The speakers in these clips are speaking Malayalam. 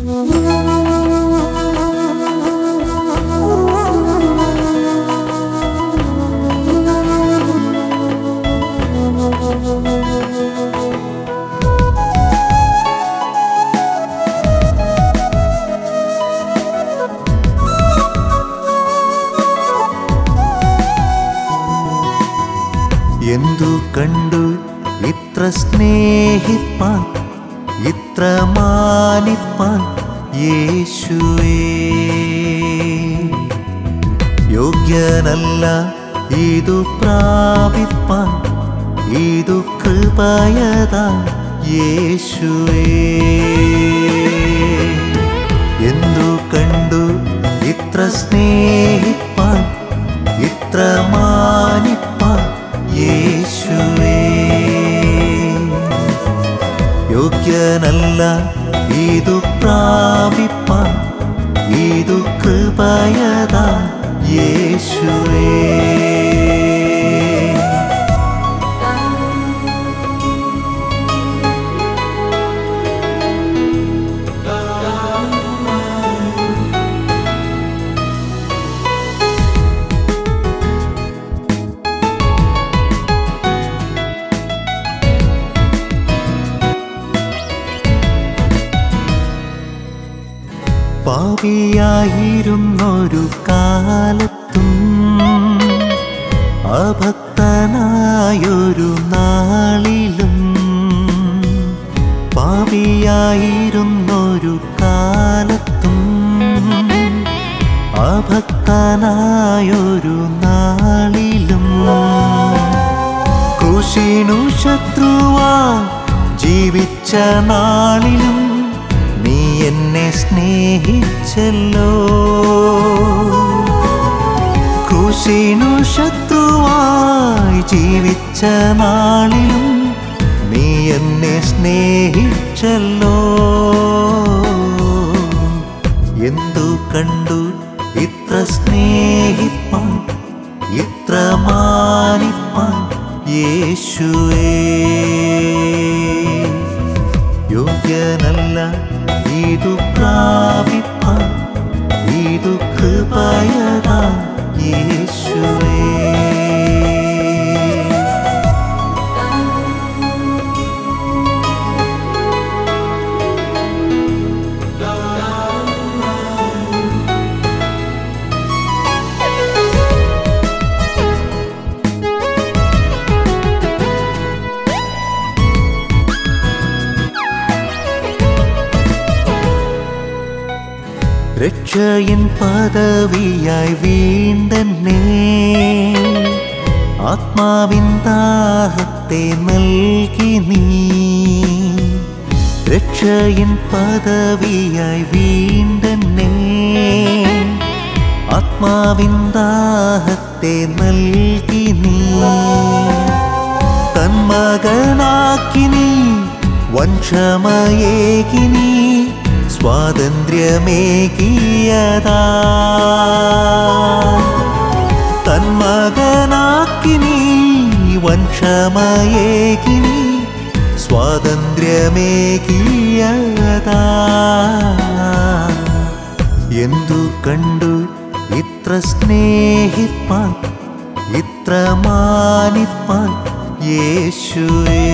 എന്തു കണ്ടു ഇത്ര സ്നേഹിപ്പാൻ ഇത്ര മാനിപ്പാൻ യേശുവേ? യോഗ്യനല്ല ഇതു പ്രാപിപ്പാൻ, ഇതു കൃപയതാ യേശുവേ. എന്തു കണ്ടു ഇത്ര സ്നേഹിപ്പാൻ ഇത്ര മാനിപ്പാൻ യേശുവേ? യോഗ്യനല്ല ഇതു പ്രാപിപ്പാൻ, ഇതു കൃപയതാ യേശുവേ. പാപിയായിരുന്നൊരു കാലത്തും അഭക്തനായൊരു നാളിലും, പാപിയായിരുന്നൊരു കാലത്തും അഭക്തനായൊരു നാളിലും, ക്രൂശിനു ശത്രുവാ ജീവിച്ച നാളിലും നീ എന്നെ സ്നേഹിച്ചല്ലോ. ക്രൂശിനു ശത്രുവായി ജീവിച്ച നാളിലും നീ എന്നെ സ്നേഹിച്ചല്ലോ. എന്തു കണ്ടു ഇത്ര സ്നേഹിപ്പാൻ ഇത്ര മാനിപ്പാൻ യേശുവേ? യോഗ്യനല്ല ഇതു പ്രാപിപ്പാൻ, ഇതു കൃപയതാ യേശുവേ. രക്ഷയിൻ പദവിയായി വീണ്ടെന്നെ ആത്മാവിൻ ദാഹത്തെ നൽകി നീ. രക്ഷയിൻ പദവിയായി വീണ്ടെന്നെ ആത്മാവിൻ ദാഹത്തെ നൽകി നീ. തന്മകനാക്കി നീ വൻക്ഷമയേകി നീ സ്വാതന്ത്ര്യമേകിയതാ. തന്മകനാക്കി നീ വൻക്ഷമയേകി നീ സ്വാതന്ത്ര്യമേകിയതാ. എന്തു കണ്ടു ഇത്ര സ്നേഹിപ്പാൻ ഇത്ര മാനിപ്പാൻ യേശുവേ?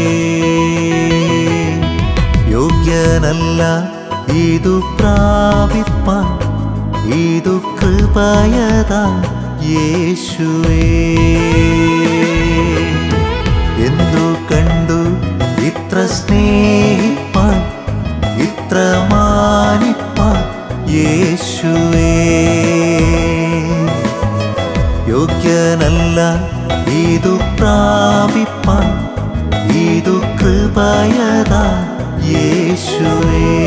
യോഗ്യനല്ല ഇതു പ്രാപിപ്പാൻ, ഇതു കൃപയതാ യേശുവേ. എന്തു കണ്ടു ഇത്ര സ്നേഹിപ്പാൻ ഇത്ര മാനിപ്പാൻ യേശുവേ? യോഗ്യനല്ല ഇതു പ്രാപിപ്പാൻ, ഇതു കൃപയതാ യേശുവേ.